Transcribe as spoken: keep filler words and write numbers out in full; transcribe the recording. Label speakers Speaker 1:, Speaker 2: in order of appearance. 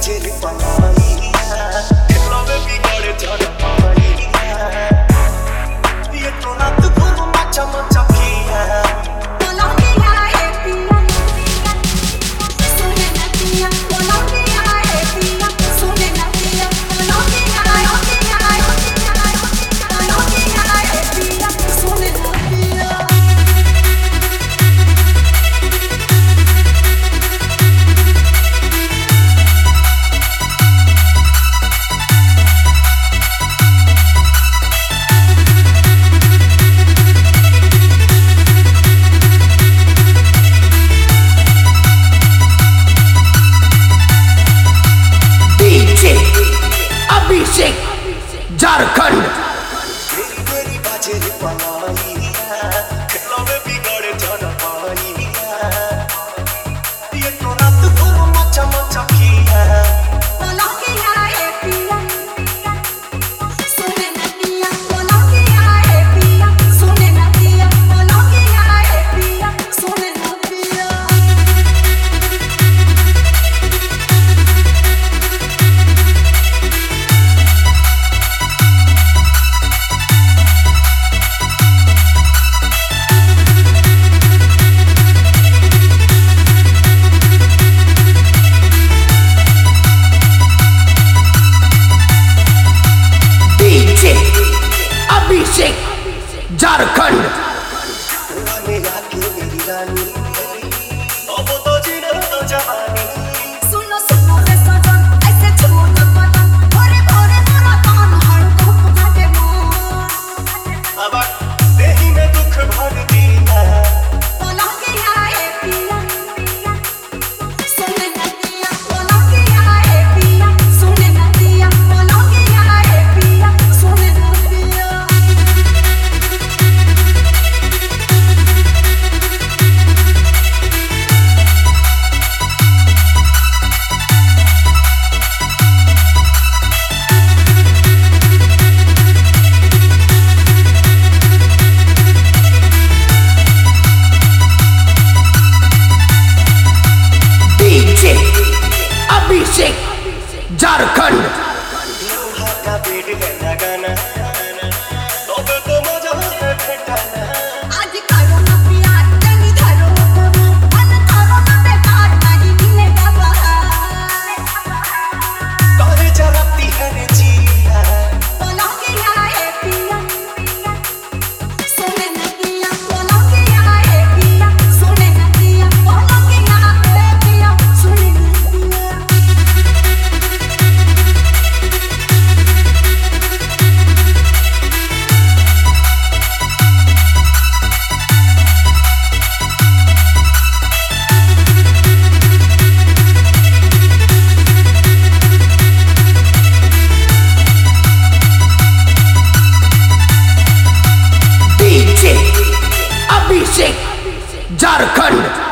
Speaker 1: बाजे रे पलाइया खेलो में बिगड़े जन पाइया ये तो रात भर मचा मचा किया
Speaker 2: Colombia है पिया सुने ना पिया Colombia है पिया सुने ना पिया Colombia Colombia Colombia है पिया सुने ना पिया
Speaker 3: अभिषेक झारखंड
Speaker 1: तेरी तेरी बाजे रे पलाइया खेलो में बिगड़े जन पाइया ये तो रात भर मचा मचा किया
Speaker 2: Colombia है पिया सुने ना पिया Colombia है पिया सुने ना पिया Colombia है पिया सुने ना पिया
Speaker 3: अभिषेक झारखंड
Speaker 1: मेरा की मेरी रानी अब तो जीना तो जवानी
Speaker 2: सुनो सुनो रे सजन ऐसे छू न बदन भोरे भोरे मोरा कान हड़को पुकारे मोर
Speaker 1: अब देही में दुख भर दिया
Speaker 2: Colombia है पिया सुने ना पिया Colombia है पिया सुने ना पिया Colombia है पिया सुने ना पिया
Speaker 3: अभिषेक झारखंड
Speaker 1: लोहा का बेड है लगाना अब तो मजा है भेटाना
Speaker 2: आज करो ना पिया तनी धरो करो मन करो ना बेकार नहीं मिलेगा बाहर
Speaker 1: काहे जलती है रे जिया
Speaker 2: Colombia है पिया सुने ना पिया Colombia है पिया सुने ना पिया Colombia है पिया सुने ना पिया
Speaker 3: अभिषेक झारखंड।